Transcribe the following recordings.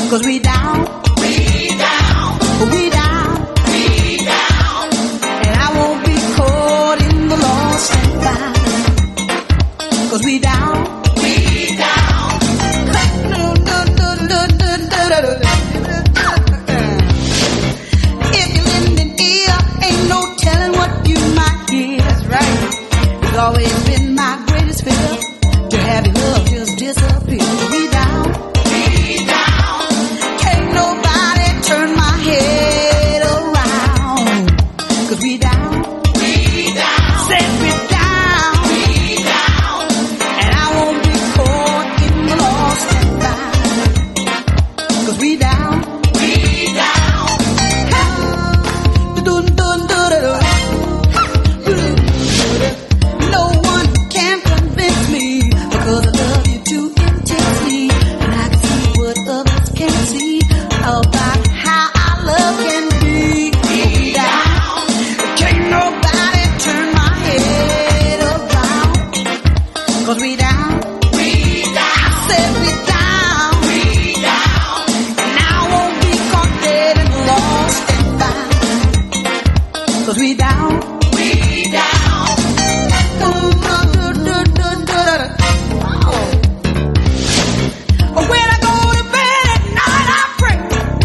'Cause we down, we down, we down, we down, and I won't be caught in the lost and found. 'Cause we down, we down. If you lend an ear, ain't no telling what you might hear. That's right. It's always been my greatest fear to have your love just disappear. We down, we down. Can't nobody turn my head around. 'Cause we down, we down. Said we down, we down. And I won't be caught in the lost and found. 'Cause we down, we down. No one can convince me, because I love you too intensely, and I can see what others can't see about how our love can be. We down. Can't nobody turn my head around. 'Cause we down, we down. I said we down, we down. And I won't be caught dead and lost and found. 'Cause we down, we down. When I go to bed at night, I pray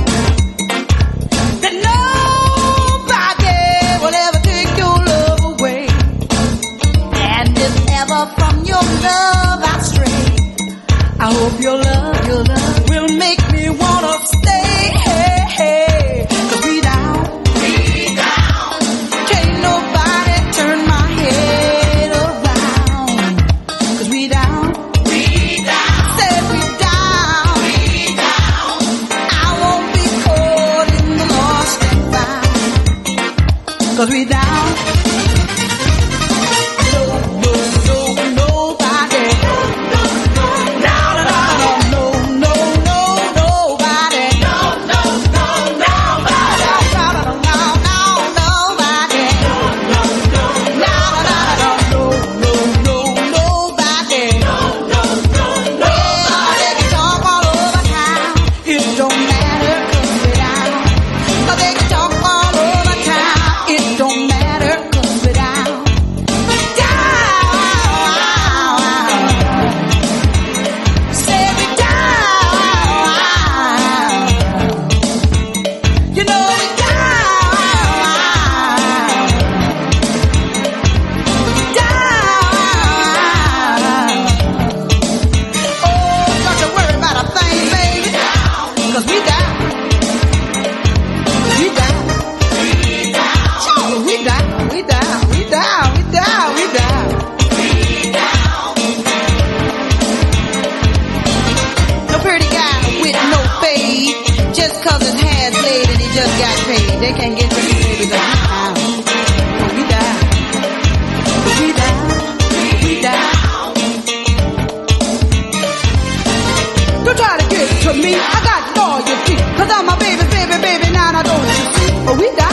that nobody will ever take your love away. And if ever from your love I stray, I hope your love will make me wanna stay. 'Cause we down, we down. Can't nobody turn my head around. 'Cause we down, we down. Said we down, we down. I won't be caught in the lost and found. 'Cause we down. No, no, no, nobody. No, no, no, no, no, no, no, nobody. No, no, no, nobody. No, no, no, no, nobody. No, no, no, no, no, no, nobody. No, no, no, nobody. They can talk all over town. It don't matter 'cause we're down. Oh, they can talk all over town. It don't matter 'cause we're down. Down. Say we down. You know we down. Down. Oh, don't you worry about a thing, baby. 'Cause we down. We down. Sure, we down. We down. We down. We down. We down. No pretty guy with no fade, just 'cause his hair's laid and he just got paid. They can't get to me, baby, 'cause we down. We down. We down. Don't try to get to me. I got loyalty, 'cause I'm my baby, baby, baby. Now I don't you see? Oh, we down.